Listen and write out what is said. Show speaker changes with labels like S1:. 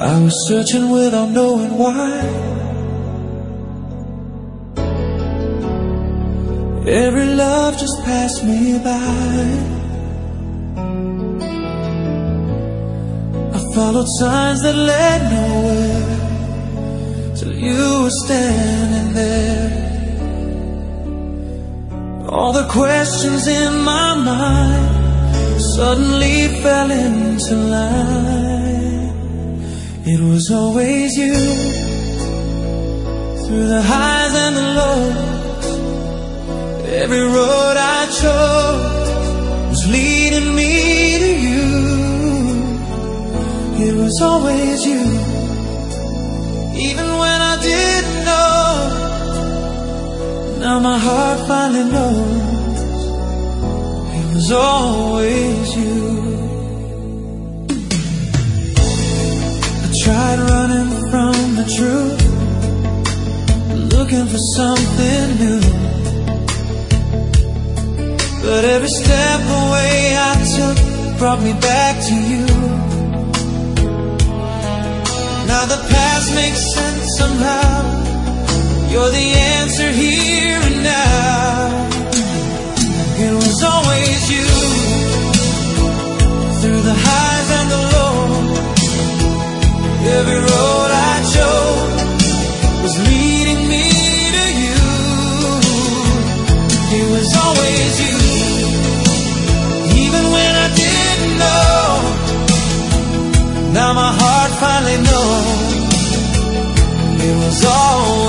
S1: I was searching without knowing why. Every love just passed me by. I followed signs that led nowhere, till you were standing there. All the questions in my mind suddenly fell into line. It was always you, through the highs and the lows. Every road I chose was leading me to you. It was always you, even when I didn't know. Now my heart finally knows it was always you. I tried running from the truth, looking for something new. But every step away I took brought me back to you. Now the past makes sense somehow. You're the answer here and now. It was always you, through the highs and the lows. Every road I chose was leading me to you. It was always you, even when I didn't know. Now my heart finally knows it was always